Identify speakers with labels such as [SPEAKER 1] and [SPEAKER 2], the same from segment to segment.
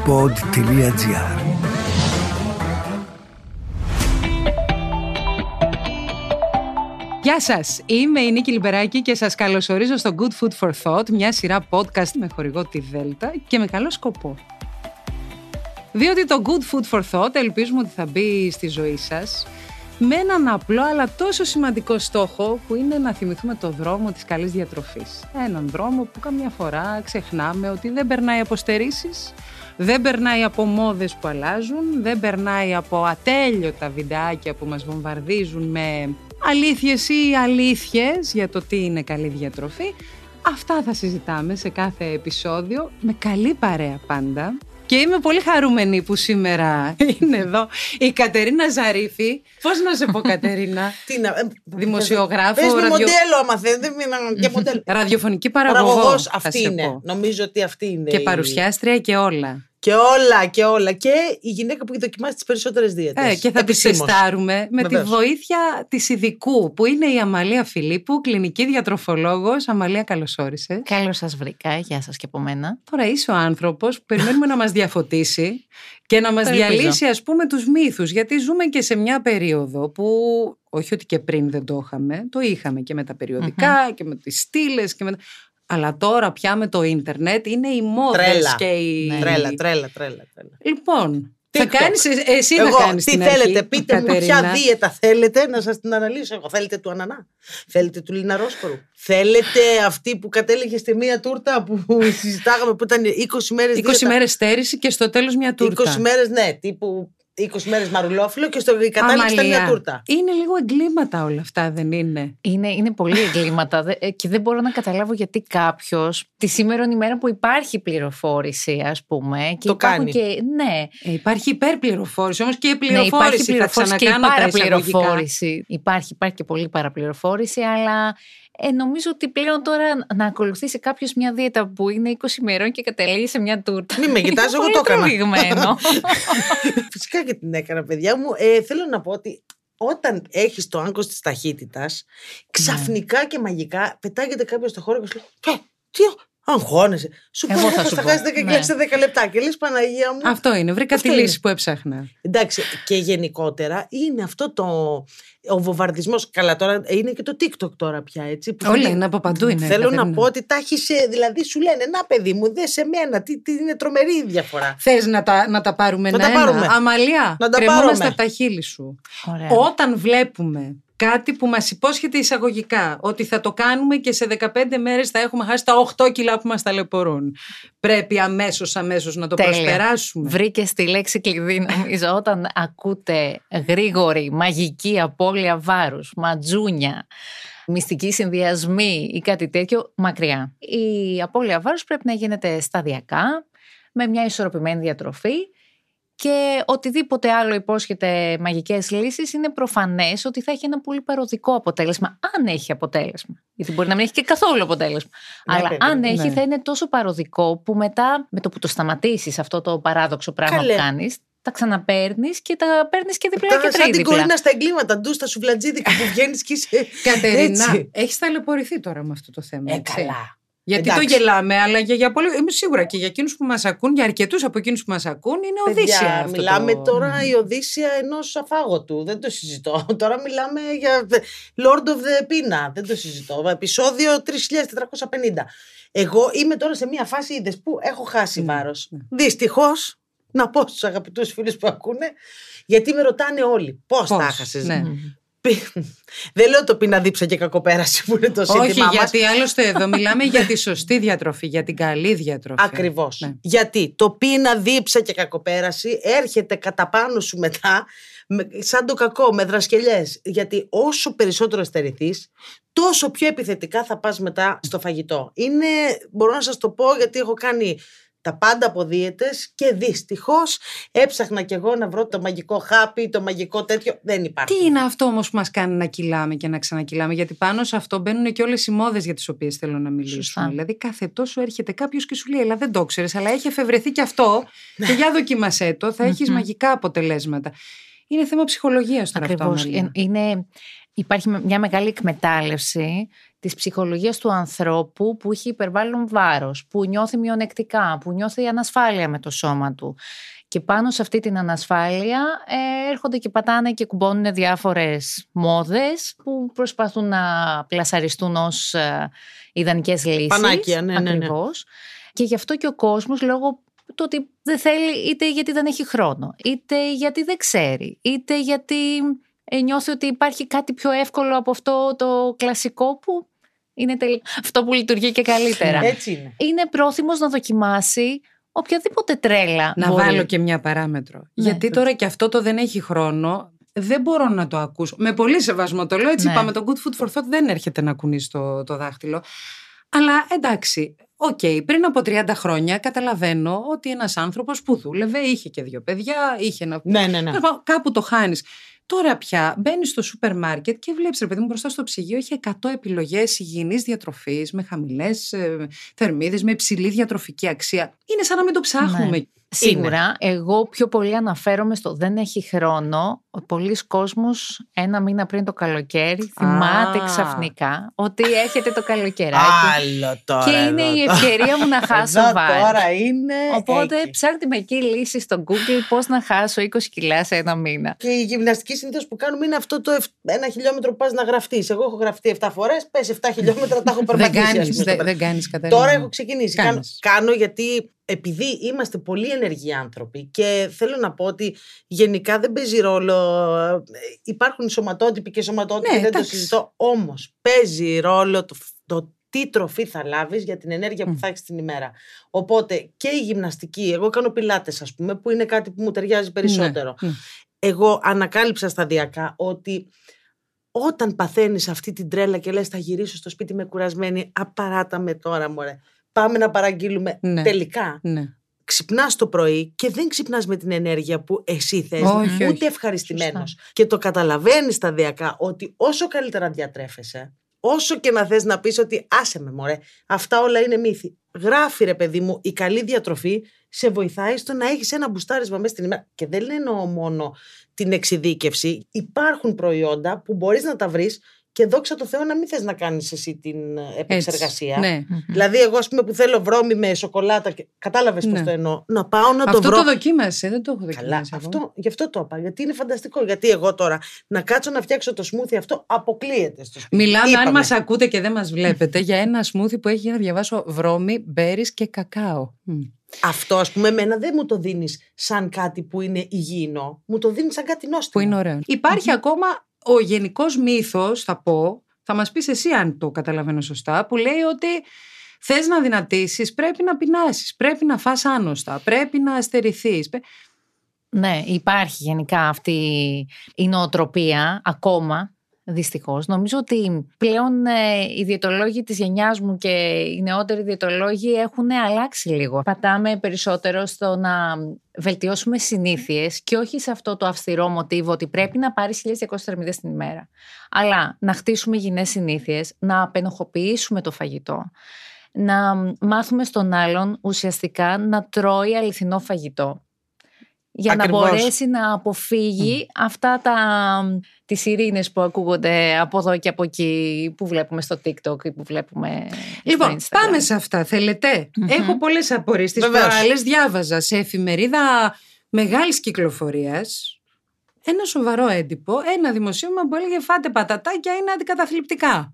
[SPEAKER 1] pod.gr.
[SPEAKER 2] Γεια σας, είμαι η Νίκη Λιμπεράκη και σας καλωσορίζω στο Good Food for Thought, μια σειρά podcast με χορηγό τη Δέλτα και με καλό σκοπό. Διότι το Good Food for Thought ελπίζουμε ότι θα μπει στη ζωή σας με έναν απλό αλλά τόσο σημαντικό στόχο που είναι να θυμηθούμε το δρόμο της καλής διατροφής. Έναν δρόμο που καμιά φορά ξεχνάμε ότι δεν περνάει από στερήσεις, δεν περνάει από μόδες που αλλάζουν, δεν περνάει από ατέλειωτα βιντεάκια που μας βομβαρδίζουν με αλήθειες ή αλήθειες για το τι είναι καλή διατροφή. Αυτά θα συζητάμε σε κάθε επεισόδιο με καλή παρέα πάντα. Και είμαι πολύ χαρούμενη που σήμερα είναι εδώ η Κατερίνα Ζαρίφη. Πώς να σε πω, Κατερίνα? Δημοσιογράφο.
[SPEAKER 3] Πες με μοντέλο άμα θέλετε. Και μοντέλο.
[SPEAKER 2] Ραδιοφωνική παραγωγός.
[SPEAKER 3] Αυτή είναι. Νομίζω ότι αυτή είναι.
[SPEAKER 2] Και παρουσιάστρια και όλα.
[SPEAKER 3] Και όλα. Και η γυναίκα που έχει δοκιμάσει τις περισσότερες δίαιτες.
[SPEAKER 2] Και θα τις τεστάρουμε με τη βοήθεια της ειδικού που είναι η Αμαλία Φιλίππου, κλινική διατροφολόγος. Αμαλία, καλώς όρισες.
[SPEAKER 4] Καλώς σας βρήκα, γεια σας και από μένα.
[SPEAKER 2] Τώρα είσαι ο άνθρωπος που περιμένουμε να μας διαφωτίσει και να μας διαλύσει, ας πούμε, τους μύθους. Γιατί ζούμε και σε μια περίοδο που, όχι ότι και πριν δεν το είχαμε, το είχαμε και με τα περιοδικά και με τις στήλες και με... Αλλά τώρα πια με το ίντερνετ είναι οι μόδες και οι...
[SPEAKER 3] Τρέλα.
[SPEAKER 2] Λοιπόν, θα κάνεις, εσύ θα κάνεις
[SPEAKER 3] τι
[SPEAKER 2] την
[SPEAKER 3] θέλετε,
[SPEAKER 2] αρχή,
[SPEAKER 3] πείτε μου ποια δίαιτα θέλετε να σας την αναλύσω εγώ. Θέλετε του ανανά, θέλετε του λιναρόσπορου, θέλετε αυτή που κατέληγε στη μία τούρτα που συζητάγαμε που ήταν 20 μέρες
[SPEAKER 2] 20 μέρες στέρηση και στο τέλος μια τούρτα.
[SPEAKER 3] 20 μέρες, ναι, τύπου 20 μέρες μαρουλόφυλλο και στο κατάληξη ήταν μια τούρτα.
[SPEAKER 2] Είναι λίγο εγκλήματα όλα αυτά, δεν είναι?
[SPEAKER 4] Είναι πολύ εγκλήματα και δεν μπορώ να καταλάβω γιατί κάποιος τη σήμερον ημέρα που υπάρχει πληροφόρηση, ας πούμε, και
[SPEAKER 3] το κάνει.
[SPEAKER 4] Και, ναι.
[SPEAKER 2] Υπάρχει υπερπληροφόρηση, όμως και πληροφόρηση.
[SPEAKER 4] Ναι, υπάρχει πληροφόρηση και παραπληροφόρηση. Υπάρχει και πολύ παραπληροφόρηση, αλλά νομίζω ότι πλέον τώρα να ακολουθήσει κάποιος μια δίαιτα που είναι 20 ημερών και καταλήγει σε μια τούρτα.
[SPEAKER 3] Μην με κοιτάς, εγώ το έκανα. Φυσικά και την έκανα, παιδιά μου. Θέλω να πω ότι όταν έχεις το άγκος της ταχύτητας, ξαφνικά και μαγικά πετάγεται κάποιος στο χώρο και σου λέει τι αγχώνεσαι. Σου πω θα χάσει 10 κιλά σε 10 λεπτά. Και λες, Παναγία μου.
[SPEAKER 2] Αυτό είναι. Βρήκα τη λύση που έψαχνα.
[SPEAKER 3] Εντάξει, και γενικότερα είναι αυτό ο βομβαρδισμός. Καλά, τώρα είναι και το TikTok τώρα πια, έτσι.
[SPEAKER 2] Όλα είναι από παντού.
[SPEAKER 3] Θέλω να πω ότι τα έχεις, δηλαδή σου λένε, να παιδί μου, δε σε μένα. Τι είναι τρομερή η διαφορά.
[SPEAKER 2] Θες να τα πάρουμε ένα-ένα? Αμαλία, κρεμόμαστε από τα χείλη σου.
[SPEAKER 4] Ωραία.
[SPEAKER 2] Όταν βλέπουμε κάτι που μας υπόσχεται εισαγωγικά ότι θα το κάνουμε και σε 15 μέρες θα έχουμε χάσει τα 8 κιλά που μας ταλαιπωρούν, πρέπει αμέσως να το προσπεράσουμε.
[SPEAKER 4] Βρήκες τη λέξη κλειδί, νομίζω. Όταν ακούτε γρήγορη, μαγική απώλεια βάρους, ματζούνια, μυστικοί συνδυασμοί ή κάτι τέτοιο, μακριά. Η απώλεια βάρους πρέπει να γίνεται σταδιακά, με μια ισορροπημένη διατροφή. Και οτιδήποτε άλλο υπόσχεται μαγικές λύσεις, είναι προφανές ότι θα έχει ένα πολύ παροδικό αποτέλεσμα. Αν έχει αποτέλεσμα. Γιατί μπορεί να μην έχει και καθόλου αποτέλεσμα. Αλλά αν έχει, θα είναι τόσο παροδικό που μετά, με το που το σταματήσεις αυτό το παράδοξο πράγμα που κάνεις, τα ξαναπαίρνεις και τα παίρνεις και διπλά και τρίδιπλα.
[SPEAKER 3] Σαν την Κορίνα στα εγκλήματα, ντου στα σουβλατζίδικα που βγαίνεις και είσαι.
[SPEAKER 2] Κατερίνα, έχεις ταλαιπωρηθεί τώρα με αυτό το θέμα.
[SPEAKER 3] Καλά.
[SPEAKER 2] Γιατί το γελάμε, αλλά για πολύ. Είμαι σίγουρα και για εκείνους που μας ακούν, για αρκετούς από εκείνους που μας ακούν, είναι Οδύσσια.
[SPEAKER 3] Μιλάμε τώρα η Οδύσσια ενός αφάγωτου. Δεν το συζητώ. Τώρα μιλάμε για Lord of the Pina. Δεν το συζητώ. Επεισόδιο 3450. Εγώ είμαι τώρα σε μια φάση, είδες, που έχω χάσει βάρος. Δυστυχώς, να πω στους αγαπητούς φίλους που ακούνε, γιατί με ρωτάνε όλοι πώς τα έχασες.
[SPEAKER 2] Ναι.
[SPEAKER 3] Δεν λέω το πείνα δίψα και κακοπέραση που είναι το σύνθημά μας.
[SPEAKER 2] Όχι, γιατί άλλωστε εδώ μιλάμε για τη σωστή διατροφή, για την καλή διατροφή.
[SPEAKER 3] Ακριβώς. Ναι. Γιατί το πείνα δίψα και κακοπέραση έρχεται κατά πάνω σου μετά σαν το κακό, με δρασκελιές. Γιατί όσο περισσότερο στερηθείς, τόσο πιο επιθετικά θα πας μετά στο φαγητό. Μπορώ να σας το πω γιατί έχω κάνει τα πάντα από δίαιτες και δυστυχώς έψαχνα κι εγώ να βρω το μαγικό χάπι, το μαγικό τέτοιο. Δεν υπάρχει.
[SPEAKER 2] Τι είναι αυτό όμως που μας κάνει να κυλάμε και να ξανακυλάμε? Γιατί πάνω σε αυτό μπαίνουν και όλες οι μόδες για τις οποίες θέλω να μιλήσουμε. Σωστά. Δηλαδή κάθε τόσο έρχεται κάποιος και σου λέει, αλλά δεν το ξέρεις, αλλά έχει εφευρεθεί κι αυτό και για δοκίμασέ το, θα έχεις μαγικά αποτελέσματα. Είναι θέμα ψυχολογίας τώρα.
[SPEAKER 4] Ακριβώς.
[SPEAKER 2] Αυτό.
[SPEAKER 4] Υπάρχει μια μεγάλη εκμετάλλευση της ψυχολογίας του ανθρώπου που έχει υπερβάλλον βάρος, που νιώθει μειονεκτικά, που νιώθει ανασφάλεια με το σώμα του. Και πάνω σε αυτή την ανασφάλεια έρχονται και πατάνε και κουμπώνουν διάφορες μόδες που προσπαθούν να πλασαριστούν ως ιδανικές λύσεις.
[SPEAKER 3] Πανάκια, ναι.
[SPEAKER 4] Ακριβώς. Και γι' αυτό και ο κόσμος, λόγω του ότι δεν θέλει, είτε γιατί δεν έχει χρόνο, είτε γιατί δεν ξέρει, είτε γιατί νιώθει ότι υπάρχει κάτι πιο εύκολο από αυτό το κλασικό που είναι αυτό που λειτουργεί και καλύτερα.
[SPEAKER 3] Έτσι είναι.
[SPEAKER 4] Είναι πρόθυμος να δοκιμάσει οποιαδήποτε τρέλα.
[SPEAKER 2] Να
[SPEAKER 4] μπορεί.
[SPEAKER 2] βάλω και μια παράμετρο. Γιατί τώρα και αυτό το δεν έχει χρόνο, δεν μπορώ να το ακούσω. Με πολύ σεβασμό το λέω, έτσι είπαμε. Το Good Food for Thought δεν έρχεται να κουνήσει το δάχτυλο. Αλλά εντάξει, πριν από 30 χρόνια καταλαβαίνω ότι ένας άνθρωπος που δούλευε, είχε και 2 παιδιά, είχε ένα.
[SPEAKER 3] Ναι.
[SPEAKER 2] Κάπου το χάνεις. Τώρα πια μπαίνεις στο σούπερ μάρκετ και βλέπεις, ρε παιδί μου, μπροστά στο ψυγείο έχει 100 επιλογές υγιεινής διατροφής, με χαμηλές θερμίδες, με υψηλή διατροφική αξία. Είναι σαν να μην το ψάχνουμε.
[SPEAKER 4] Ναι. Σίγουρα, εγώ πιο πολύ αναφέρομαι στο δεν έχει χρόνο. Πολλοί κόσμος 1 μήνα πριν το καλοκαίρι θυμάται ξαφνικά ότι έχετε το καλοκαιράκι.
[SPEAKER 3] Άλλο τώρα.
[SPEAKER 4] Και είναι η ευκαιρία μου να χάσω βάρη.
[SPEAKER 3] Τώρα είναι.
[SPEAKER 4] Οπότε
[SPEAKER 3] εκεί.
[SPEAKER 4] ψάχνετε με εκεί λύση στο Google πώς να χάσω 20 κιλά σε 1 μήνα.
[SPEAKER 3] Και η γυμναστική συνήθως που κάνουμε είναι αυτό το 1 χιλιόμετρο που πας να γραφτείς. Εγώ έχω γραφτεί 7 φορές, πες 7 χιλιόμετρα, τα έχω περπατήσει.
[SPEAKER 2] Δεν κάνεις, Κατερίνα.
[SPEAKER 3] Τώρα έχω ξεκινήσει. Κάνω γιατί. Επειδή είμαστε πολύ ενεργοί άνθρωποι και θέλω να πω ότι γενικά δεν παίζει ρόλο, υπάρχουν σωματότυποι και σωματότυποι, δεν το συζητώ, όμως παίζει ρόλο το τι τροφή θα λάβεις για την ενέργεια που θα έχεις την ημέρα. Οπότε και η γυμναστική, εγώ κάνω πιλάτες ας πούμε, που είναι κάτι που μου ταιριάζει περισσότερο. Εγώ ανακάλυψα σταδιακά ότι όταν παθαίνεις αυτή την τρέλα και λες θα γυρίσω στο σπίτι με κουρασμένη, απαράτα με τώρα μωρέ. Πάμε να παραγγείλουμε. Τελικά ξυπνάς το πρωί και δεν ξυπνάς με την ενέργεια που εσύ θες, ούτε ευχαριστημένος. Και το καταλαβαίνεις σταδιακά ότι όσο καλύτερα διατρέφεσαι, όσο και να θες να πεις ότι άσε με μωρέ, αυτά όλα είναι μύθι. Γράφει ρε παιδί μου, η καλή διατροφή σε βοηθάει στο να έχεις ένα μπουστάρισμα μέσα στην ημέρα. Και δεν εννοώ μόνο την εξειδίκευση. Υπάρχουν προϊόντα που μπορείς να τα βρεις και δόξα τω Θεώ να μην θες να κάνεις εσύ την επεξεργασία.
[SPEAKER 2] Ναι.
[SPEAKER 3] Δηλαδή, εγώ ας πούμε που θέλω βρώμη με σοκολάτα. Κατάλαβες πώς το εννοώ. Να πάω να το βρω.
[SPEAKER 2] Αυτό το δοκίμασε, δεν το έχω δοκιμάσει.
[SPEAKER 3] Καλά, γι' αυτό το είπα. Γιατί είναι φανταστικό. Γιατί εγώ τώρα να κάτσω να φτιάξω το σμούθι αυτό αποκλείεται στο σπίτι.
[SPEAKER 2] Μιλάμε, αν μας ακούτε και δεν μας βλέπετε, για ένα σμούθι που έχει, για να διαβάσω, βρώμη, μπέρις και κακάο.
[SPEAKER 3] Αυτό ας πούμε εμένα δεν μου το δίνεις σαν κάτι που είναι υγιεινό. Μου το δίνεις σαν κάτι νόστιμο.
[SPEAKER 2] Που είναι ωραίο. Υπάρχει ακόμα ο γενικός μύθος, θα πω, θα μας πεις εσύ αν το καταλαβαίνω σωστά, που λέει ότι θες να δυνατήσεις, πρέπει να πεινάσεις, πρέπει να φας άνοστα, πρέπει να αστερηθείς.
[SPEAKER 4] Ναι, υπάρχει γενικά αυτή η νοοτροπία ακόμα, δυστυχώς. Νομίζω ότι πλέον οι διαιτολόγοι της γενιάς μου και οι νεότεροι διαιτολόγοι έχουν αλλάξει λίγο. Πατάμε περισσότερο στο να βελτιώσουμε συνήθειες και όχι σε αυτό το αυστηρό μοτίβο ότι πρέπει να πάρεις 1200 θερμίδες την ημέρα. Αλλά να χτίσουμε υγιεινές συνήθειες, να απενοχοποιήσουμε το φαγητό, να μάθουμε στον άλλον ουσιαστικά να τρώει αληθινό φαγητό. Για
[SPEAKER 3] Ακριβώς.
[SPEAKER 4] να μπορέσει να αποφύγει αυτά τις ειρήνες που ακούγονται από εδώ και από εκεί, που βλέπουμε στο TikTok ή που βλέπουμε
[SPEAKER 2] λοιπόν,
[SPEAKER 4] στο Instagram.
[SPEAKER 2] πάμε σε αυτά. Θέλετε. Έχω πολλές απορίες. Τις προάλλες διάβαζα σε εφημερίδα μεγάλης κυκλοφορίας ένα σοβαρό έντυπο, ένα δημοσίευμα που έλεγε φάτε πατατάκια, είναι αντικαταθλιπτικά.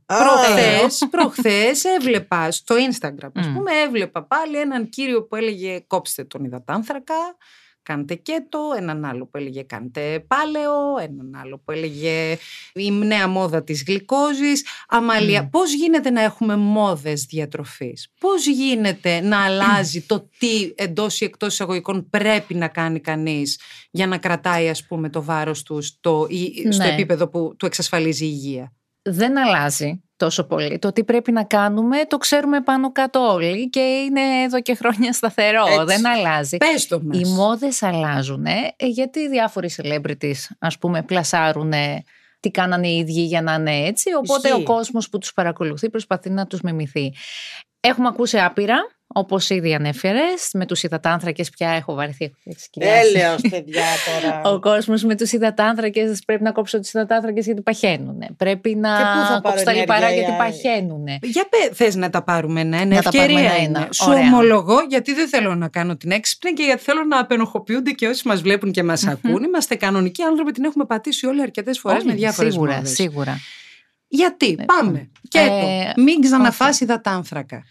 [SPEAKER 2] Προχθές έβλεπα στο Instagram, ας πούμε, έβλεπα πάλι έναν κύριο που έλεγε κόψτε τον υδατάνθρακα, κάντε κέτο, έναν άλλο που έλεγε κάντε πάλεο, έναν άλλο που έλεγε η νέα μόδα της γλυκόζης. Αμαλία, πώς γίνεται να έχουμε μόδες διατροφής? Πώς γίνεται να αλλάζει το τι εντός ή εκτός εισαγωγικών πρέπει να κάνει κανείς για να κρατάει, ας πούμε, το βάρος του στο επίπεδο που του εξασφαλίζει η υγεία?
[SPEAKER 4] Δεν αλλάζει τόσο πολύ. Το τι πρέπει να κάνουμε το ξέρουμε πάνω κάτω όλοι και είναι εδώ και χρόνια σταθερό. Έτσι. Δεν αλλάζει.
[SPEAKER 2] Πες το μας.
[SPEAKER 4] Οι μόδες αλλάζουν γιατί διάφοροι celebrities, ας πούμε, πλασάρουν τι κάνανε οι ίδιοι για να είναι έτσι. Οπότε ο κόσμος που τους παρακολουθεί προσπαθεί να τους μιμηθεί. Έχουμε ακούσει άπειρα Όπως ήδη ανέφερες, με τους υδατάνθρακες πια έχω βαρεθεί.
[SPEAKER 3] Έλεος, παιδιά, τώρα.
[SPEAKER 4] Ο κόσμος με τους υδατάνθρακες, πρέπει να κόψω τους υδατάνθρακες γιατί παχαίνουν. Πρέπει να κόψω τα λιπαρά γιατί παχαίνουν.
[SPEAKER 2] Για θες να τα πάρουμε ένα,
[SPEAKER 4] ευκαιρία
[SPEAKER 2] είναι. Σου ομολογώ, γιατί δεν θέλω να κάνω την έξυπνη και γιατί θέλω να απενοχοποιούνται και όσοι μας βλέπουν και μας ακούν. Είμαστε κανονικοί άνθρωποι, την έχουμε πατήσει όλοι αρκετές φορές με διάφορες μόδες.
[SPEAKER 4] Σίγουρα.
[SPEAKER 2] Γιατί, πάμε. Και μην ξαναφάς υδατάνθρακα.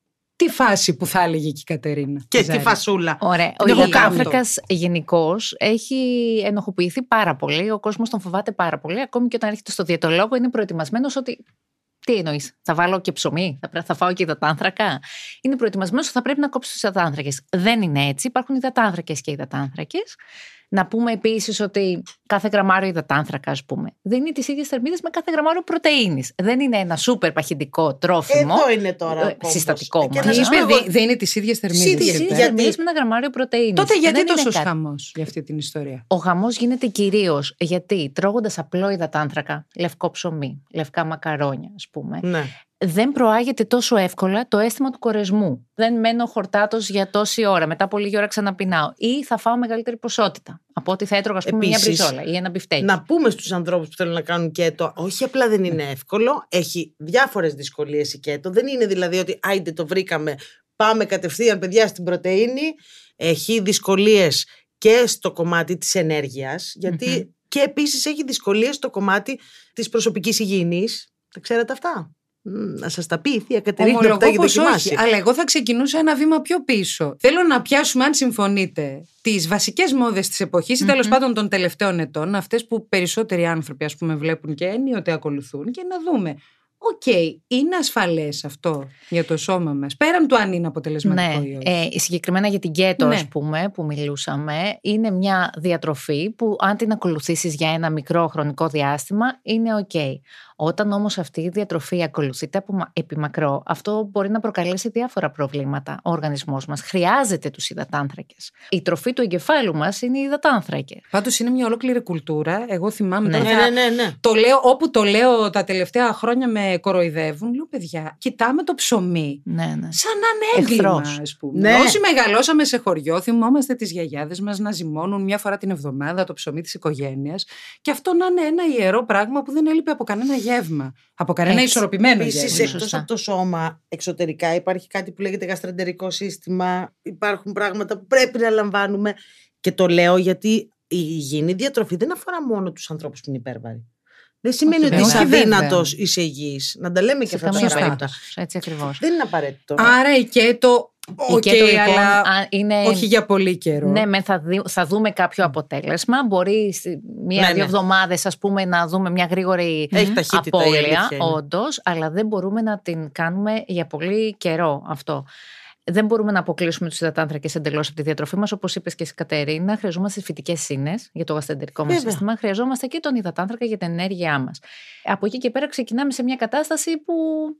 [SPEAKER 2] Τι φάση που θα έλεγε και η Κατερίνα.
[SPEAKER 3] Και τη φασούλα.
[SPEAKER 4] Ωραία. Ο υδατάνθρακας γενικώς έχει ενοχοποιηθεί πάρα πολύ. Ο κόσμος τον φοβάται πάρα πολύ. Ακόμη και όταν έρχεται στο διαιτολόγο είναι προετοιμασμένος ότι. Τι εννοείς, θα βάλω και ψωμί, θα φάω και υδατάνθρακα. Είναι προετοιμασμένος ότι θα πρέπει να κόψει τους υδατάνθρακες. Δεν είναι έτσι. Υπάρχουν υδατάνθρακες και υδατάνθρακες. Να πούμε επίσης ότι κάθε γραμμάριο υδατάνθρακα, ας πούμε, δίνει τις ίδιες θερμίδες με κάθε γραμμάριο πρωτεΐνης. Δεν είναι ένα σούπερ παχυντικό τρόφιμο.
[SPEAKER 3] Εδώ είναι τώρα.
[SPEAKER 4] Συστατικό.
[SPEAKER 2] Δίνει τις ίδιες θερμίδες.
[SPEAKER 4] Με ένα γραμμάριο πρωτεΐνης.
[SPEAKER 2] Τότε γιατί τόσο χαμός για αυτή την ιστορία?
[SPEAKER 4] Ο χαμός γίνεται κυρίως γιατί τρώγοντας απλό υδατάνθρακα, λευκό ψωμί, λευκά μακαρόνια, ας πούμε.
[SPEAKER 3] Ναι.
[SPEAKER 4] Δεν προάγεται τόσο εύκολα το αίσθημα του κορεσμού. Δεν μένω χορτάτος για τόση ώρα. Μετά από λίγη ώρα ξαναπεινάω. Ή θα φάω μεγαλύτερη ποσότητα από ό,τι θα έτρωγα, ας πούμε, μια μπριζόλα ή ένα μπιφτέκι.
[SPEAKER 3] Να πούμε στους ανθρώπους που θέλουν να κάνουν κέτο, όχι απλά δεν είναι εύκολο, έχει διάφορες δυσκολίες η κέτο. Δεν είναι δηλαδή ότι άιντε το βρήκαμε, πάμε κατευθείαν, παιδιά, στην πρωτεΐνη. Έχει δυσκολίες και στο κομμάτι της ενέργειας, γιατί και επίσης έχει δυσκολίες στο κομμάτι της προσωπικής υγιεινής. Τα ξέρετε αυτά? Να σας τα πει η θεία Κατερίνα.
[SPEAKER 2] Ομολογώ πως όχι, αλλά εγώ θα ξεκινούσα ένα βήμα πιο πίσω. Θέλω να πιάσουμε, αν συμφωνείτε, τις βασικές μόδες της εποχής ή τέλος πάντων των τελευταίων ετών, αυτές που περισσότεροι άνθρωποι, ας πούμε, βλέπουν και ενίοτε ακολουθούν, και να δούμε. Είναι ασφαλές αυτό για το σώμα μας, πέραν του αν είναι αποτελεσματικό ή όχι?
[SPEAKER 4] Συγκεκριμένα για την κέτο, ας πούμε, που μιλούσαμε, είναι μια διατροφή που αν την ακολουθήσεις για ένα μικρό χρονικό διάστημα είναι Όταν όμως αυτή η διατροφή ακολουθείται επί μακρό, αυτό μπορεί να προκαλέσει διάφορα προβλήματα. Ο οργανισμός μας χρειάζεται τους υδατάνθρακες. Η τροφή του εγκεφάλου μας είναι οι υδατάνθρακες.
[SPEAKER 2] Πάντως είναι μια ολόκληρη κουλτούρα. Εγώ θυμάμαι.
[SPEAKER 3] Ναι.
[SPEAKER 2] Το λέω, όπου το λέω τα τελευταία χρόνια με κοροϊδεύουν. Λέω, παιδιά, κοιτάμε το ψωμί. Σαν να είναι έγκλημα, ας πούμε. Ναι. Όσοι μεγαλώσαμε σε χωριό, θυμόμαστε τις γιαγιάδες μας να ζυμώνουν μια φορά την εβδομάδα το ψωμί της οικογένειας. Και αυτό να είναι ένα ιερό πράγμα που δεν έλειπε από κανένα γεύμα. Από κανένα ισορροπημένο γεύμα.
[SPEAKER 3] Επίσης, εκτός από το σώμα, εξωτερικά υπάρχει κάτι που λέγεται γαστρεντερικό σύστημα. Υπάρχουν πράγματα που πρέπει να λαμβάνουμε. Και το λέω γιατί η υγιεινή διατροφή δεν αφορά μόνο τους ανθρώπους που είναι υπέρβαροι. Δεν σημαίνει ότι είσαι αδύνατος, είσαι υγιής. Να τα λέμε και αυτά τα πράγματα.
[SPEAKER 4] Έτσι ακριβώς.
[SPEAKER 3] Δεν είναι απαραίτητο.
[SPEAKER 2] Άρα η κέτο.
[SPEAKER 4] Λοιπόν,
[SPEAKER 2] αλλά
[SPEAKER 4] είναι...
[SPEAKER 2] όχι για πολύ καιρό.
[SPEAKER 4] Ναι, θα δούμε κάποιο αποτέλεσμα. Μπορεί μία-δύο εβδομάδες, ας πούμε, να δούμε μια γρήγορη απώλεια, όντως, αλλά δεν μπορούμε να την κάνουμε για πολύ καιρό αυτό. Δεν μπορούμε να αποκλείσουμε τους υδατάνθρακες εντελώς από τη διατροφή μας. Όπως είπες και εσύ, Κατερίνα, χρειαζόμαστε φυτικές ίνες για το γαστρεντερικό μας σύστημα. Χρειαζόμαστε και τον υδατάνθρακα για την ενέργειά μας. Από εκεί και πέρα ξεκινάμε σε μια κατάσταση που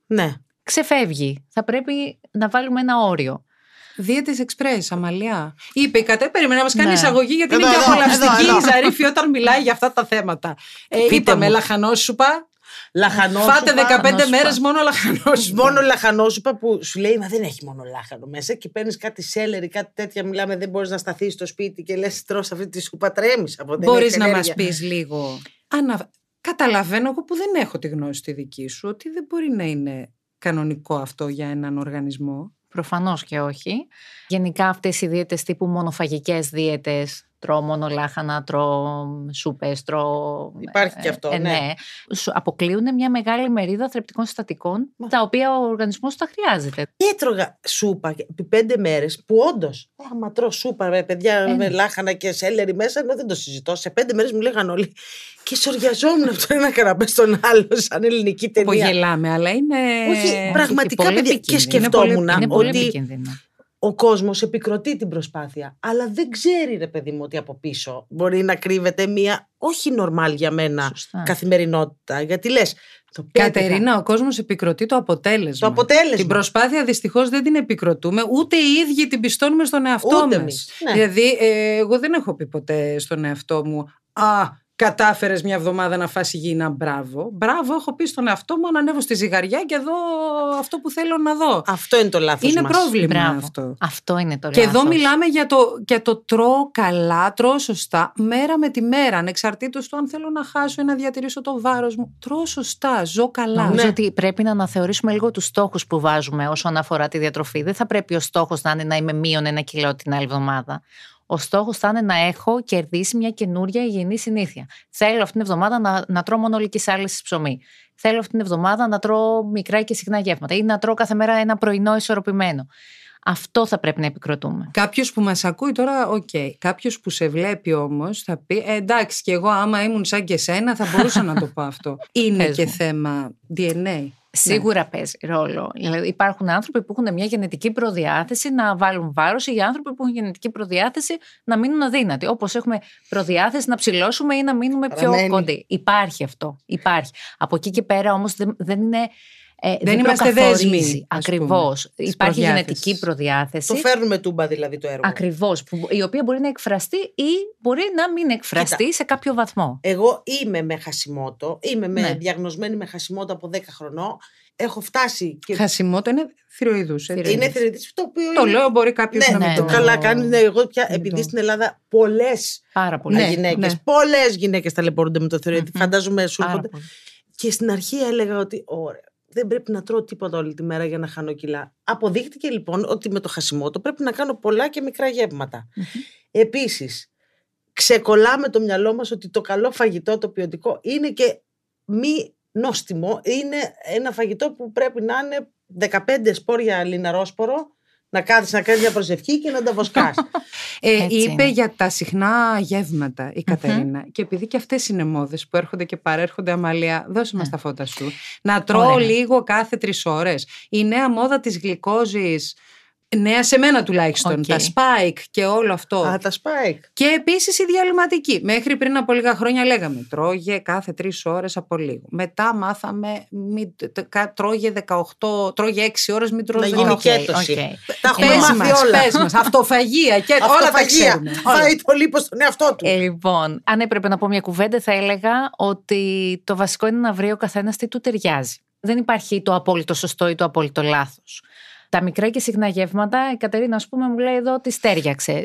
[SPEAKER 4] ξεφεύγει. Θα πρέπει να βάλουμε ένα όριο.
[SPEAKER 2] Δίαιτες Express, Αμαλιά. Είπε η περίμενε να μας κάνει εισαγωγή, γιατί είναι και απολαυστική η Ζαρίφη όταν μιλάει για αυτά τα θέματα. Είπαμε λαχανόσουπα. Φάτε 15 μέρες μόνο λαχανόσουπα.
[SPEAKER 3] Μόνο λαχανόσουπα που σου λέει, μα δεν έχει μόνο λάχανο μέσα, και παίρνεις κάτι σέλερι, κάτι τέτοια. Μιλάμε, δεν μπορείς να σταθείς στο σπίτι και λες, τρως αυτή τη σούπα, τρέμεις από την.
[SPEAKER 2] Μπορείς να μας πεις λίγο? Καταλαβαίνω εγώ που δεν έχω τη γνώση τη δική σου, ότι δεν μπορεί να είναι κανονικό αυτό για έναν οργανισμό.
[SPEAKER 4] Προφανώς και όχι. Γενικά αυτές οι δίαιτες τύπου μονοφαγικές δίαιτες, τρώω μόνο λάχανα, τρώω σούπες, τρώω...
[SPEAKER 3] Υπάρχει και αυτό, ναι.
[SPEAKER 4] Αποκλείουν μια μεγάλη μερίδα θρεπτικών συστατικών, τα οποία ο οργανισμός τα χρειάζεται.
[SPEAKER 3] Και έτρωγα σούπα επί 5 μέρες, που όντως, άμα τρώω σούπα, παιδιά, με λάχανα και σέλερι μέσα, δεν το συζητώ. Σε 5 μέρες μου λέγαν όλοι. Και σοριαζόμουν από το ένα καναπέ στον άλλο, σαν ελληνική ταινία.
[SPEAKER 2] Που γελάμε, αλλά είναι.
[SPEAKER 3] Όχι, πραγματικά, παιδιά, και σκεφτόμουν ότι ο κόσμος επικροτεί την προσπάθεια, αλλά δεν ξέρει, ρε παιδί μου, ότι από πίσω μπορεί να κρύβεται μια όχι νορμάλ για μένα καθημερινότητα. Γιατί λες,
[SPEAKER 2] Κατερίνα, ο κόσμος επικροτεί το αποτέλεσμα. Την προσπάθεια δυστυχώς δεν την επικροτούμε, ούτε οι ίδιοι την πιστώνουμε στον εαυτό μας. Δηλαδή, εγώ δεν έχω πει ποτέ στον εαυτό μου, κατάφερες μια εβδομάδα να φας υγιεινά, μπράβο. Μπράβο, έχω πει στον εαυτό μου να ανέβω στη ζυγαριά και δω αυτό που θέλω να δω.
[SPEAKER 3] Αυτό είναι το λάθος
[SPEAKER 2] Είναι
[SPEAKER 3] μας.
[SPEAKER 2] πρόβλημα
[SPEAKER 4] Μπράβο.
[SPEAKER 2] αυτό.
[SPEAKER 4] Αυτό είναι το
[SPEAKER 2] Και
[SPEAKER 4] λάθος.
[SPEAKER 2] εδώ μιλάμε για το τρώω καλά, τρώω σωστά, μέρα με τη μέρα, ανεξαρτήτως του αν θέλω να χάσω ή να διατηρήσω το βάρος μου. Τρώω σωστά, ζω καλά.
[SPEAKER 4] Νομίζω ότι πρέπει να αναθεωρήσουμε λίγο τους στόχους που βάζουμε όσον αφορά τη διατροφή. Δεν θα πρέπει ο στόχος να είναι να είμαι μείον 1 κιλό την άλλη εβδομάδα. Ο στόχος θα είναι να έχω κερδίσει μια καινούρια υγιεινή συνήθεια. Θέλω αυτήν την εβδομάδα να τρώω μόνο ολικής άλυσης ψωμί. Θέλω αυτήν την εβδομάδα να τρώω μικρά και συχνά γεύματα ή να τρώω κάθε μέρα ένα πρωινό ισορροπημένο. Αυτό θα πρέπει να επικροτούμε.
[SPEAKER 2] Κάποιος που μας ακούει τώρα, κάποιος που σε βλέπει όμως θα πει εντάξει, και εγώ άμα ήμουν σαν και σένα θα μπορούσα να το πω αυτό. Είναι και θέμα DNA.
[SPEAKER 4] Σίγουρα παίζει ρόλο. Δηλαδή, υπάρχουν άνθρωποι που έχουν μια γενετική προδιάθεση να βάλουν βάρος ή άνθρωποι που έχουν γενετική προδιάθεση να μείνουν αδύνατοι. Όπως έχουμε προδιάθεση να ψηλώσουμε ή να μείνουμε πιο κοντοί. Υπάρχει αυτό. Υπάρχει. Από εκεί και πέρα όμως δεν είναι.
[SPEAKER 2] Δεν είμαστε δέσμοι.
[SPEAKER 4] Ακριβώς. Υπάρχει γενετική προδιάθεση.
[SPEAKER 3] Το φέρνουμε τούμπα δηλαδή το έργο.
[SPEAKER 4] Ακριβώς. Η οποία μπορεί να εκφραστεί ή μπορεί να μην εκφραστεί σε κάποιο βαθμό.
[SPEAKER 3] Εγώ είμαι με Χασιμότο. Είμαι διαγνωσμένη με Χασιμότο από 10 χρονών. Έχω φτάσει.
[SPEAKER 2] Χασιμότο είναι θηροειδούς.
[SPEAKER 3] Είναι θηροειδής.
[SPEAKER 2] Το λέω, μπορεί κάποιος να μην το
[SPEAKER 3] καλά κάνει. Εγώ πια, επειδή στην Ελλάδα πολλές γυναίκες, πολλές γυναίκες ταλαιπωρούνται με το θηροειδή. Φαντάζομαι σου έρχονται. Και στην αρχή έλεγα ότι ωραία. Δεν πρέπει να τρώω τίποτα όλη τη μέρα για να χάνω κιλά. Αποδείχτηκε λοιπόν ότι με το Χασιμότο πρέπει να κάνω πολλά και μικρά γεύματα. Επίσης, ξεκολλάμε το μυαλό μας ότι το καλό φαγητό, το ποιοτικό, είναι και μη νόστιμο. Είναι ένα φαγητό που πρέπει να είναι 15 σπόρια λιναρόσπορο, να κάθεις να κάνεις μια προσευχή και να τα βοσκάς.
[SPEAKER 2] Είπε για τα συχνά γεύματα η Κατερίνα. Και επειδή και αυτές είναι μόδες που έρχονται και παρέρχονται, Αμαλία, δώσε μας τα φώτα σου. Να τρώω λίγο κάθε 3 ώρες. Η νέα μόδα της γλυκόζης, νέα σε μένα τουλάχιστον, τα spike και όλο αυτό.
[SPEAKER 3] Τα spike.
[SPEAKER 2] Και επίσης η διαλυματική. Μέχρι πριν από λίγα χρόνια λέγαμε τρώγε κάθε 3 ώρες από λίγο. Μετά μάθαμε τρώγε 18, τρώγε 6 ώρες, μην τρώγε 18.
[SPEAKER 3] Να γίνει κέτωση. Τα έχουμε μάθει όλα.
[SPEAKER 2] Πες μας, αυτοφαγία και όλα τα ξέρουμε.
[SPEAKER 3] Φάει το λίπος στον εαυτό του.
[SPEAKER 4] Λοιπόν, αν έπρεπε να πω μια κουβέντα θα έλεγα ότι το βασικό είναι να βρει ο καθένας τι του ταιριάζει. Δεν υπάρχει το απόλυτο σωστό ή το απόλυτο λάθος. Τα μικρά και συχνά γεύματα, η Κατερίνα, ας πούμε, μου λέει εδώ ότι στέριαξε.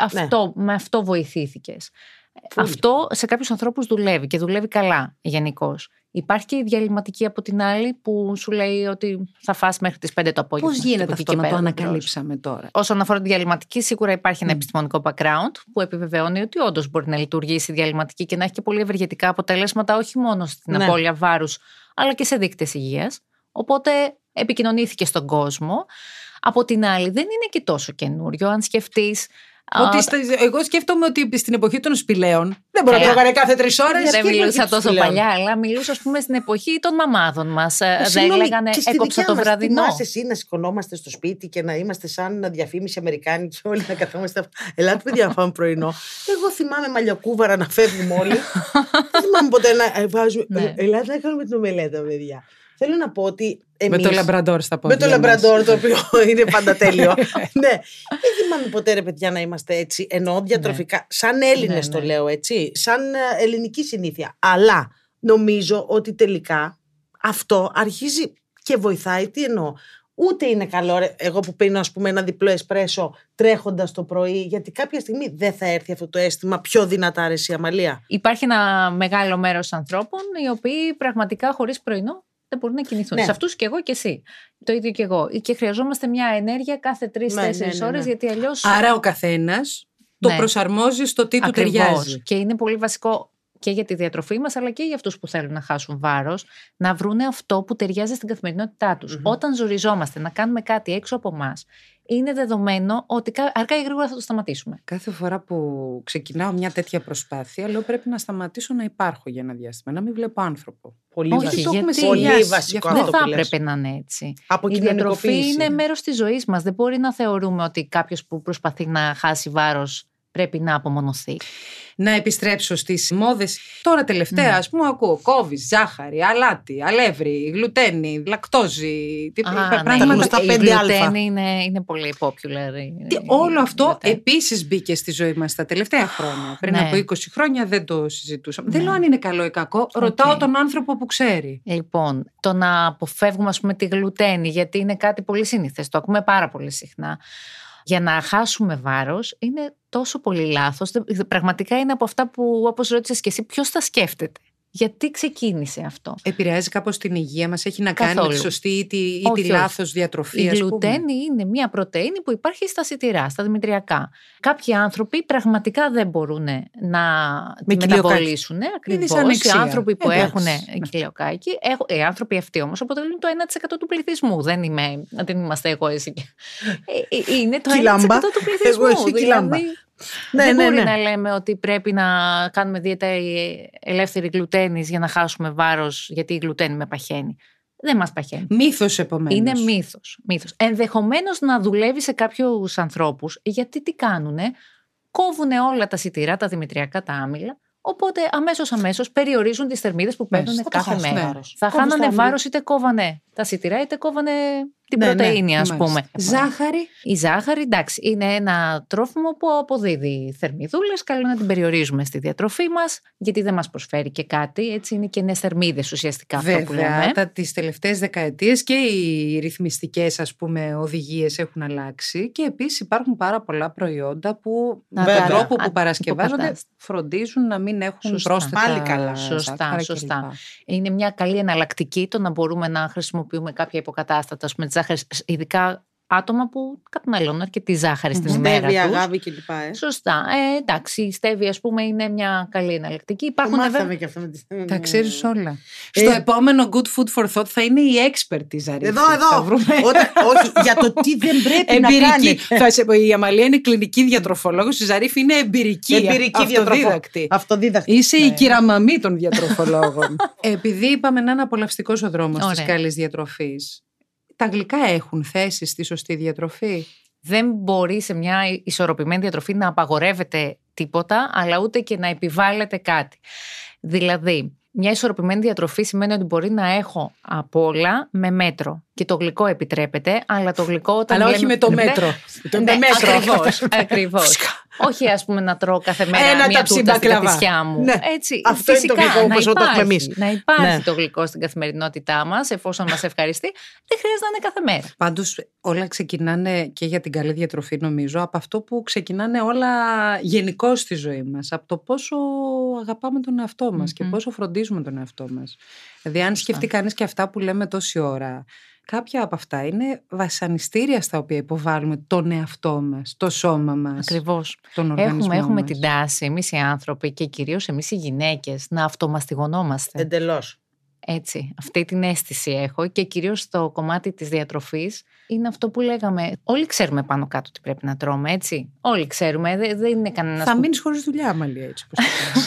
[SPEAKER 4] Με αυτό βοηθήθηκες. Αυτό σε κάποιους ανθρώπους δουλεύει και δουλεύει καλά γενικώς. Υπάρχει και η διαλυματική από την άλλη που σου λέει ότι θα φας μέχρι τις 5 το απόγευμα.
[SPEAKER 2] Πώς γίνεται αυτό να το ανακαλύψαμε τώρα?
[SPEAKER 4] Όσον αφορά τη διαλυματική, σίγουρα υπάρχει ένα επιστημονικό background που επιβεβαιώνει ότι όντως μπορεί να λειτουργήσει η διαλυματική και να έχει και πολύ ευεργετικά αποτελέσματα όχι μόνο στην απώλεια βάρους, αλλά και σε δείκτες υγείας. Οπότε επικοινωνήθηκε στον κόσμο. Από την άλλη, δεν είναι και τόσο καινούριο. Αν σκεφτείς.
[SPEAKER 2] Εγώ σκέφτομαι ότι στην εποχή των σπηλαίων δεν μπορεί να τρώγανε κάθε 3 ώρες.
[SPEAKER 4] Δεν μιλούσα τόσο παλιά, αλλά μιλούσα, ας πούμε, στην εποχή των μαμάδων μας. Δεν λέγανε έκοψα το βραδινό.
[SPEAKER 3] Θυμάσαι εσύ να σηκωνόμαστε στο σπίτι και να είμαστε σαν διαφήμιση αμερικάνικη και όλοι να καθόμαστε. Ελάτε, παιδιά, να φάμε πρωινό. Εγώ θυμάμαι μαλλιοκούβαρα να φεύγουμε όλοι. Δεν θυμάμαι ποτέ να βάζουμε. Ελάτε να κάνουμε την ομελέτα, παιδιά. Θέλω να πω ότι εμείς,
[SPEAKER 2] με το λαμπραντόρ στα πόδια.
[SPEAKER 3] Με το λαμπραντόρ, το οποίο είναι πάντα τέλειο. Ναι. Δεν θυμάμαι ποτέ, ρε παιδιά, να είμαστε έτσι. Εννοώ διατροφικά. Σαν Έλληνες το λέω έτσι. Σαν ελληνική συνήθεια. Αλλά νομίζω ότι τελικά αυτό αρχίζει και βοηθάει. Τι εννοώ? Ούτε είναι καλό εγώ που πίνω, ας πούμε, ένα διπλό εσπρέσο τρέχοντας το πρωί, γιατί κάποια στιγμή δεν θα έρθει αυτό το αίσθημα πιο δυνατά, ρε εσύ, Αμαλία.
[SPEAKER 4] Υπάρχει ένα μεγάλο μέρος ανθρώπων οι οποίοι πραγματικά χωρίς πρωινό δεν μπορούν να κινηθούν. Σε αυτούς και εγώ και εσύ. Το ίδιο και εγώ. Και χρειαζόμαστε μια ενέργεια κάθε 3-4 ώρες, γιατί αλλιώς.
[SPEAKER 2] Άρα ο καθένας το προσαρμόζει στο τι του ταιριάζει.
[SPEAKER 4] Και είναι πολύ βασικό και για τη διατροφή μας, αλλά και για αυτούς που θέλουν να χάσουν βάρος, να βρούνε αυτό που ταιριάζει στην καθημερινότητά τους. Όταν ζοριζόμαστε να κάνουμε κάτι έξω από εμάς, είναι δεδομένο ότι αργά ή γρήγορα θα το σταματήσουμε.
[SPEAKER 2] Κάθε φορά που ξεκινάω μια τέτοια προσπάθεια, λέω πρέπει να σταματήσω να υπάρχω για ένα διάστημα, να μην βλέπω άνθρωπο.
[SPEAKER 3] Πολύ βασικό αυτό.
[SPEAKER 4] Δεν θα έπρεπε να είναι έτσι. Η διατροφή είναι μέρος της ζωής μας. Δεν μπορεί να θεωρούμε ότι κάποιος που προσπαθεί να χάσει βάρος πρέπει να απομονωθεί.
[SPEAKER 2] να επιστρέψω στις μόδες. Τώρα τελευταία, ας πούμε, ακούω κόβεις, ζάχαρη, αλάτι, αλεύρι, γλουτένι, λακτόζη.
[SPEAKER 4] Η γλουτένη είναι πολύ popular.
[SPEAKER 2] Όλο αυτό επίσης μπήκε στη ζωή μας τα τελευταία χρόνια. Πριν από 20 χρόνια δεν το συζητούσαμε. Δεν λέω αν είναι καλό ή κακό. Ρωτάω τον άνθρωπο που ξέρει.
[SPEAKER 4] Λοιπόν, το να αποφεύγουμε, ας πούμε, τη γλουτένη, γιατί είναι κάτι πολύ σύνηθες. Το ακούμε πάρα πολύ συχνά. Για να χάσουμε βάρος είναι τόσο πολύ λάθος. Πραγματικά είναι από αυτά που, όπως ρώτησες και εσύ, ποιος τα σκέφτεται. Γιατί ξεκίνησε αυτό?
[SPEAKER 2] Επηρεάζει κάπως την υγεία μας, έχει να κάνει με τη σωστή ή τη λάθος διατροφή?
[SPEAKER 4] Η γλουτένη είναι μια πρωτεΐνη που υπάρχει στα σιτηρά, στα δημητριακά. Κάποιοι άνθρωποι πραγματικά δεν μπορούν να τη μεταβολήσουν. Ακριβώς. Οι άνθρωποι που έχουν κοιλιοκάκι, οι άνθρωποι αυτοί όμως αποτελούν το 1% του πληθυσμού. Δεν είμαστε εγώ εσύ. Είναι το 1% του πληθυσμού. Δηλαδή, δεν μπορεί να λέμε ότι πρέπει να κάνουμε δίαιτα ελεύθερη γλουτένης για να χάσουμε βάρος, γιατί η γλουτένη με παχαίνει. Δεν μας παχαίνει.
[SPEAKER 2] Μύθος επομένως.
[SPEAKER 4] Είναι μύθος. Ενδεχομένως να δουλεύει σε κάποιους ανθρώπους, γιατί τι κάνουνε? Κόβουνε όλα τα σιτηρά, τα δημητριακά, τα άμυλα. Οπότε αμέσως περιορίζουν τις θερμίδες που παίρνουν κάθε μέρα. Θα χάνανε βάρος είτε κόβανε τα σιτηρά είτε κόβανε την πρωτεΐνη, ας πούμε.
[SPEAKER 2] Ζάχαρη.
[SPEAKER 4] Η ζάχαρη, εντάξει, είναι ένα τρόφιμο που αποδίδει θερμιδούλες. Καλό να την περιορίζουμε στη διατροφή μας, γιατί δεν μας προσφέρει και κάτι. Έτσι είναι κενές θερμίδες ουσιαστικά.
[SPEAKER 2] Βέβαια,
[SPEAKER 4] αυτό που λέμε.
[SPEAKER 2] Τις τελευταίες δεκαετίες και οι ρυθμιστικές, ας πούμε, οδηγίες έχουν αλλάξει. Και επίσης υπάρχουν πάρα πολλά προϊόντα που με τον τρόπο που παρασκευάζονται φροντίζουν να μην έχουν πρόσθετα.
[SPEAKER 3] Πάλι καλά.
[SPEAKER 4] Σωστά. Είναι μια καλή εναλλακτική το να μπορούμε να χρησιμοποιούμε κάποια υποκατάστατα, ας πούμε, τη ζάχαρη, ειδικά άτομα που καταναλώνουν αρκετή ζάχαρη στην ημέρα τους.
[SPEAKER 3] Στέβια, αγάπη κλπ.
[SPEAKER 4] Σωστά. Εντάξει, η στέβια, ας πούμε, είναι μια καλή εναλλακτική.
[SPEAKER 3] Υπάρχουν μάθαμε και αυτό με τη στέβια.
[SPEAKER 2] Τα ξέρεις όλα. Στο επόμενο Good Food for Thought θα είναι η expert τη Ζαρίφη.
[SPEAKER 3] Εδώ. Όχι, για το τι δεν πρέπει να κάνει.
[SPEAKER 2] Η Αμαλία είναι κλινική διατροφολόγος, η Ζαρίφη είναι εμπειρική αυτοδίδακτη. Είσαι η κυραμαμή των διατροφολόγων. Επειδή είπαμε να είναι απολαυστικός ο δρόμος της καλής διατροφής, τα γλυκά έχουν θέση στη σωστή διατροφή?
[SPEAKER 4] Δεν μπορεί σε μια ισορροπημένη διατροφή να απαγορεύεται τίποτα, αλλά ούτε και να επιβάλλεται κάτι. Δηλαδή, μια ισορροπημένη διατροφή σημαίνει ότι μπορεί να έχω απ' όλα με μέτρο. Και το γλυκό επιτρέπεται, αλλά το γλυκό όταν.
[SPEAKER 2] Αλλά όχι με το μέτρο.
[SPEAKER 4] Ακριβώς. Όχι, ας πούμε, να τρώω κάθε μέρα μια τούρτα στην κατησιά μου.
[SPEAKER 3] Ναι.
[SPEAKER 4] Έτσι,
[SPEAKER 3] αυτό
[SPEAKER 4] φυσικά,
[SPEAKER 3] είναι το γλυκό όπως το έχουμε εμείς.
[SPEAKER 4] Να υπάρχει το γλυκό στην καθημερινότητά μας, εφόσον μας ευχαριστεί, δεν χρειάζεται να είναι κάθε μέρα.
[SPEAKER 2] Πάντως όλα ξεκινάνε και για την καλή διατροφή, νομίζω, από αυτό που ξεκινάνε όλα γενικώς στη ζωή μας. Από το πόσο αγαπάμε τον εαυτό μας και πόσο φροντίζουμε τον εαυτό μας. Δηλαδή, αν σκεφτεί κανείς και αυτά που λέμε τόση ώρα, κάποια από αυτά είναι βασανιστήρια στα οποία υποβάλλουμε τον εαυτό μας, το σώμα μας.
[SPEAKER 4] Ακριβώς.
[SPEAKER 2] Τον οργανισμό
[SPEAKER 4] Έχουμε
[SPEAKER 2] μας.
[SPEAKER 4] την τάση, εμείς οι άνθρωποι και κυρίως εμείς οι γυναίκες, να αυτομαστιγωνόμαστε.
[SPEAKER 3] Εντελώς.
[SPEAKER 4] Έτσι, αυτή την αίσθηση έχω και κυρίως στο κομμάτι της διατροφής είναι αυτό που λέγαμε. Όλοι ξέρουμε πάνω κάτω τι πρέπει να τρώμε, έτσι. Όλοι ξέρουμε, δεν είναι κανένας.
[SPEAKER 2] Θα μείνεις χωρίς δουλειά, Αμαλία, έτσι πως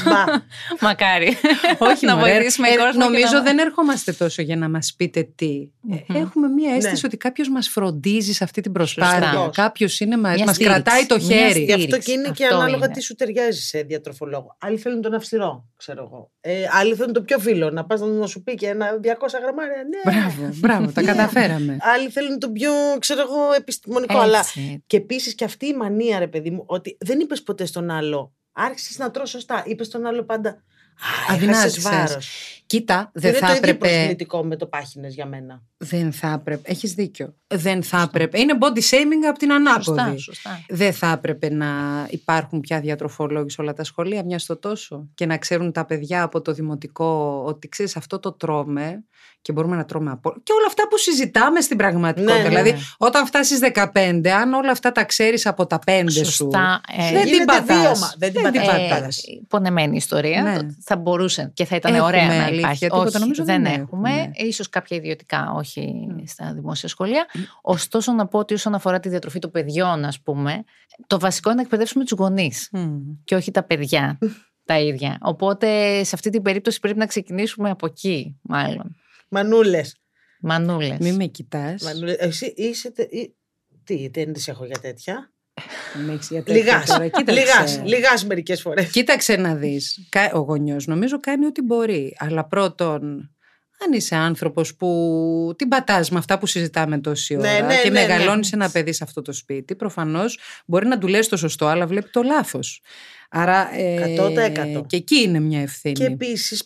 [SPEAKER 4] Μακάρι.
[SPEAKER 2] Όχι,
[SPEAKER 4] να βοηθήσουμε κόσμο.
[SPEAKER 2] Νομίζω δεν ερχόμαστε τόσο για να μας πείτε τι. Έχουμε μία αίσθηση ότι κάποιος μας φροντίζει σε αυτή την προσπάθεια. Κάποιος είναι μας κρατάει το χέρι.
[SPEAKER 3] Γι' αυτό και είναι και ανάλογα τι σου ταιριάζει σε διατροφολόγο. Άλλοι θέλουν τον αυστηρό, ξέρω εγώ. Άλλοι θέλουν το πιο φύλλο, να πας να σου πει και ένα 200 γραμμάρια. Ναι.
[SPEAKER 2] Μπράβο, τα καταφέραμε.
[SPEAKER 3] Άλλοι θέλουν το πιο, ξέρω εγώ, επιστημονικό. Αλλά και επίσης και αυτή η μανία, ρε παιδί μου, ότι δεν είπες ποτέ στον άλλο, άρχισες να τρως σωστά. Είπες στον άλλο πάντα, έχασες βάρος.
[SPEAKER 2] Κοίτα, δεν θα
[SPEAKER 3] έπρεπε. Είναι το ίδιο
[SPEAKER 2] έπρεπε.
[SPEAKER 3] προσβλητικό με το πάχινες για μένα.
[SPEAKER 2] Δεν θα έπρεπε. Έχεις δίκιο. Δεν θα έπρεπε. Είναι body shaming από την ανάποδη.
[SPEAKER 4] Σωστά.
[SPEAKER 2] Δεν θα έπρεπε να υπάρχουν πια διατροφολόγοι σε όλα τα σχολεία, μια στο τόσο. Και να ξέρουν τα παιδιά από το δημοτικό ότι ξέρεις, αυτό το τρώμε και μπορούμε να τρώμε από. Και όλα αυτά που συζητάμε στην πραγματικότητα.
[SPEAKER 3] Ναι,
[SPEAKER 2] δηλαδή, όταν φτάσεις 15, αν όλα αυτά τα ξέρεις από τα 5 σου. Δεν την πατάς.
[SPEAKER 3] Δεν την πατάς.
[SPEAKER 4] Πονεμένη ιστορία.
[SPEAKER 2] Ναι.
[SPEAKER 4] Θα μπορούσε και θα ήταν ωραία να
[SPEAKER 2] αλήθεια,
[SPEAKER 4] υπάρχει.
[SPEAKER 2] τίποτα, νομίζω
[SPEAKER 4] δεν
[SPEAKER 2] δεν
[SPEAKER 4] έχουμε. Ίσως κάποια ιδιωτικά, όχι στα δημόσια σχολεία. Ωστόσο, να πω ότι όσον αφορά τη διατροφή των παιδιών, ας πούμε, το βασικό είναι να εκπαιδεύσουμε τους γονείς και όχι τα παιδιά τα ίδια. Οπότε, σε αυτή την περίπτωση πρέπει να ξεκινήσουμε από εκεί, μάλλον.
[SPEAKER 3] Μανούλες.
[SPEAKER 4] Μανούλες.
[SPEAKER 2] Μη με κοιτάς.
[SPEAKER 3] Εσύ είσαι. Τι, δεν τις έχω για τέτοια. Λιγάς μερικές φορές.
[SPEAKER 2] Κοίταξε να δεις. Ο γονιός νομίζω κάνει ό,τι μπορεί. Αλλά πρώτον, αν είσαι άνθρωπος που την πατάς με αυτά που συζητάμε τόση ώρα και μεγαλώνεις ένα παιδί σε αυτό το σπίτι, προφανώς μπορεί να του λες το σωστό, αλλά βλέπει το λάθος. Άρα
[SPEAKER 3] 100%.
[SPEAKER 2] Και εκεί είναι μια ευθύνη.
[SPEAKER 3] Και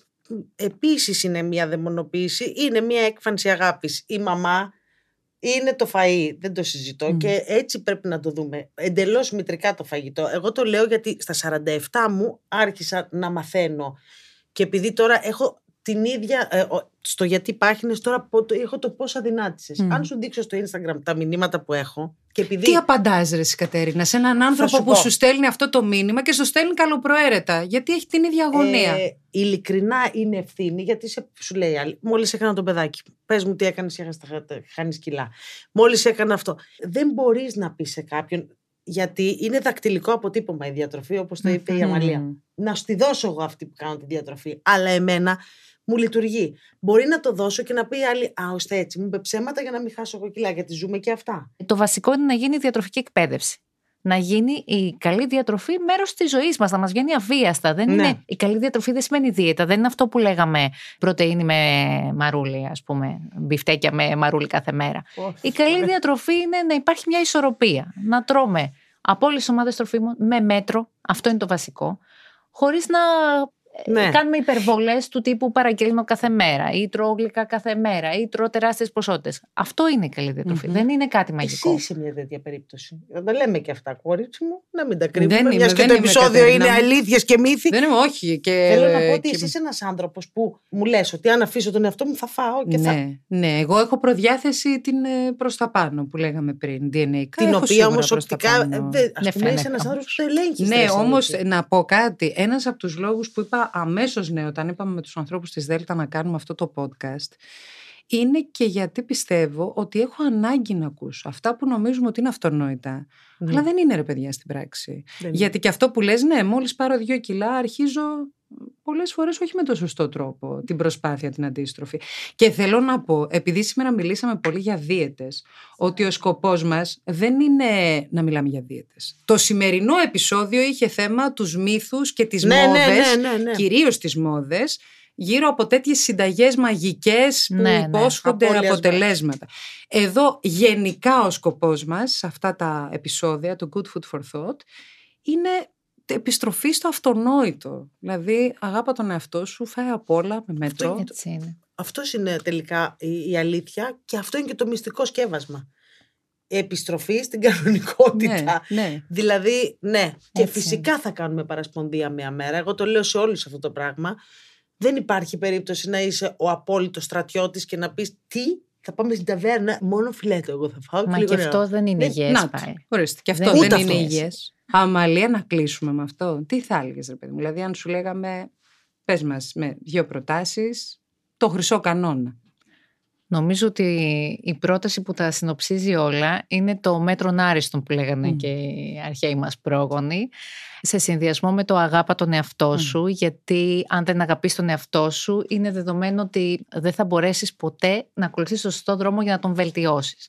[SPEAKER 3] επίσης είναι μια δαιμονοποίηση, είναι μια έκφανση αγάπης. Η μαμά είναι το φαΐ, δεν το συζητώ και έτσι πρέπει να το δούμε. Εντελώς μητρικά το φαγητό. Εγώ το λέω γιατί στα 47 μου άρχισα να μαθαίνω και επειδή τώρα έχω την ίδια, στο γιατί υπάρχεις τώρα έχω το πώς αδυνάτησες. Αν σου δείξω στο Instagram τα μηνύματα που έχω και επειδή...
[SPEAKER 2] Τι απαντάς ρε Κατερίνα σε έναν άνθρωπο που σου στέλνει αυτό το μήνυμα και σου στέλνει καλοπροαίρετα, γιατί έχει την ίδια αγωνία.
[SPEAKER 3] Ειλικρινά είναι ευθύνη, γιατί σου λέει μόλις έκανα το παιδάκι, πες μου τι έκανες, χάνεις κιλά, μόλις έκανα αυτό. Δεν μπορείς να πεις σε κάποιον, γιατί είναι δακτυλικό αποτύπωμα η διατροφή, όπως το είπε η Αμαλία. Να σου τη δώσω εγώ αυτή που κάνω τη διατροφή, αλλά εμένα μου λειτουργεί. Μπορεί να το δώσω και να πει άλλη, ώστε έτσι, μου είπε ψέματα για να μην χάσω εγώ κιλά, γιατί ζούμε και αυτά.
[SPEAKER 4] Το βασικό είναι να γίνει η διατροφική εκπαίδευση. Να γίνει η καλή διατροφή μέρος της ζωής μας, να μας βγαίνει αβίαστα. Δεν είναι, η καλή διατροφή δεν σημαίνει δίαιτα. Δεν είναι αυτό που λέγαμε πρωτεΐνη με μαρούλι, ας πούμε, μπιφτέκια με μαρούλι κάθε μέρα. Η καλή διατροφή είναι να υπάρχει μια ισορροπία. Να τρώμε από όλες τις ομάδες τροφίμων με μέτρο, αυτό είναι το βασικό, χωρίς να κάνουμε υπερβολές του τύπου παραγγέλνω κάθε μέρα ή τρώω γλυκά κάθε μέρα ή τρώω τεράστιες ποσότητες. Αυτό είναι η καλή διατροφή. Δεν είναι κάτι μαγικό.
[SPEAKER 3] Εσύ είσαι μια τέτοια περίπτωση. Δεν τα λέμε και αυτά, κορίτσι μου, να μην τα κρύβουμε. Μιας και το επεισόδιο είναι αλήθειες και μύθοι.
[SPEAKER 2] Δεν είμαι, όχι.
[SPEAKER 3] Θέλω να πω ότι εσύ είσαι ένας άνθρωπος που μου λες ότι αν αφήσω τον εαυτό μου θα φάω και θα.
[SPEAKER 2] Ναι, εγώ έχω προδιάθεση την προς τα πάνω που λέγαμε πριν. DNA,
[SPEAKER 3] την οποία όμως οπτικά. Ας πούμε είσαι ένας άνθρωπος που το ελέγχεις.
[SPEAKER 2] Ναι, όμως να πω κάτι. Ένας από τους λόγους που είπα αμέσως όταν είπαμε με τους ανθρώπους της Δέλτα να κάνουμε αυτό το podcast, είναι και γιατί πιστεύω ότι έχω ανάγκη να ακούσω αυτά που νομίζουμε ότι είναι αυτονόητα. Αλλά δεν είναι ρε παιδιά στην πράξη. Γιατί και αυτό που λες, μόλις πάρω 2 κιλά αρχίζω πολλές φορές όχι με το σωστό τρόπο την προσπάθεια την αντίστροφη. Και θέλω να πω, επειδή σήμερα μιλήσαμε πολύ για δίαιτες, ότι ο σκοπός μας δεν είναι να μιλάμε για δίαιτες. Το σημερινό επεισόδιο είχε θέμα τους μύθους και τις μόδες, κυρίως τις μόδες, γύρω από τέτοιες συνταγές μαγικές που υπόσχονται αποτελέσματα. Εδώ γενικά ο σκοπός μας σε αυτά τα επεισόδια, το Good Food for Thought, είναι επιστροφή στο αυτονόητο. Δηλαδή, αγάπα τον εαυτό σου, φάει απ' όλα με μέτρο.
[SPEAKER 4] Έτσι είναι.
[SPEAKER 3] Αυτός είναι τελικά η αλήθεια και αυτό είναι και το μυστικό σκεύασμα. Επιστροφή στην κανονικότητα. Δηλαδή, και φυσικά θα κάνουμε παρασπονδία μία μέρα. Εγώ το λέω σε όλους αυτό το πράγμα. Δεν υπάρχει περίπτωση να είσαι ο απόλυτος στρατιώτης και να πεις τι, θα πάμε στην ταβέρνα, μόνο φιλέτο εγώ θα φάω.
[SPEAKER 4] Μα και αυτό δεν είναι υγιές πάλι.
[SPEAKER 2] Ορίστε, και αυτό δεν είναι υγιές. Αμαλία, να κλείσουμε με αυτό. Τι θα έλεγες ρε παιδί μου? Δηλαδή αν σου λέγαμε, πες μας με 2 προτάσεις, το χρυσό κανόνα.
[SPEAKER 4] Νομίζω ότι η πρόταση που τα συνοψίζει όλα είναι το μέτρον άριστον που λέγανε και οι αρχαίοι μας πρόγονοι, σε συνδυασμό με το αγάπα τον εαυτό σου, γιατί αν δεν αγαπείς τον εαυτό σου είναι δεδομένο ότι δεν θα μπορέσεις ποτέ να ακολουθήσεις το σωστό δρόμο για να τον βελτιώσεις.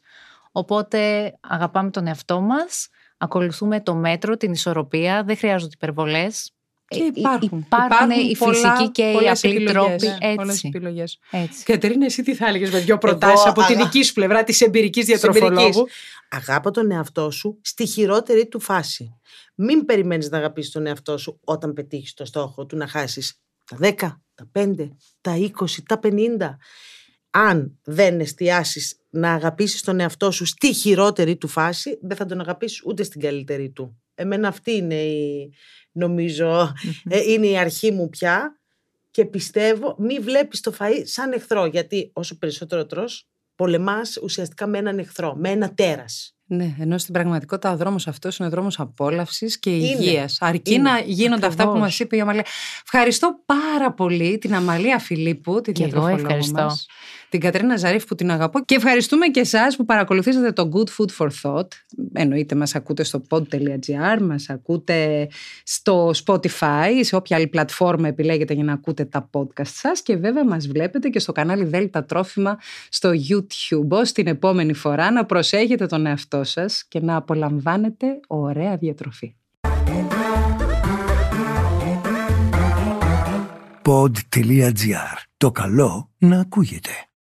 [SPEAKER 4] Οπότε αγαπάμε τον εαυτό μας, ακολουθούμε το μέτρο, την ισορροπία, δεν χρειάζονται υπερβολές.
[SPEAKER 2] Και υπάρχουν
[SPEAKER 4] οι φυσικοί και οι απλοί τρόποι.
[SPEAKER 2] Πολλές επιλογές. Κατερίνα, εσύ τι θα έλεγες με 2 προτάσεις από τη δική σου πλευρά της εμπειρικής διατροφολόγου?
[SPEAKER 3] Αγάπα τον εαυτό σου στη χειρότερη του φάση. Μην περιμένεις να αγαπήσεις τον εαυτό σου όταν πετύχεις το στόχο του να χάσεις τα 10, τα 5, τα 20, τα 50. Αν δεν εστιάσεις να αγαπήσεις τον εαυτό σου στη χειρότερη του φάση, δεν θα τον αγαπήσεις ούτε στην καλύτερη του. Εμένα αυτή είναι νομίζω είναι η αρχή μου πια και πιστεύω μη βλέπεις το φαΐ σαν εχθρό, γιατί όσο περισσότερο τρως πολεμάς ουσιαστικά με έναν εχθρό, με ένα τέρας.
[SPEAKER 2] Ναι, ενώ στην πραγματικότητα ο δρόμος αυτός είναι δρόμος απόλαυσης και υγείας. Αρκεί να γίνονται αυτά που μας είπε η Αμαλία. Ευχαριστώ πάρα πολύ την Αμαλία Φιλίππου, τη διατροφολόγο μας, την Κατερίνα Ζαρίφ που την αγαπώ, και ευχαριστούμε και εσάς που παρακολουθήσατε το Good Food for Thought. Εννοείται μας ακούτε στο pod.gr, μας ακούτε στο Spotify, σε όποια άλλη πλατφόρμα επιλέγετε για να ακούτε τα podcast σας, και βέβαια μας βλέπετε και στο κανάλι Δέλτα Τρόφιμα στο YouTube. Ως την επόμενη φορά να προσέχετε τον εαυτό εαυτό σας και να απολαμβάνετε ωραία διατροφή.
[SPEAKER 1] Pod.gr. Το καλό να ακούγεται.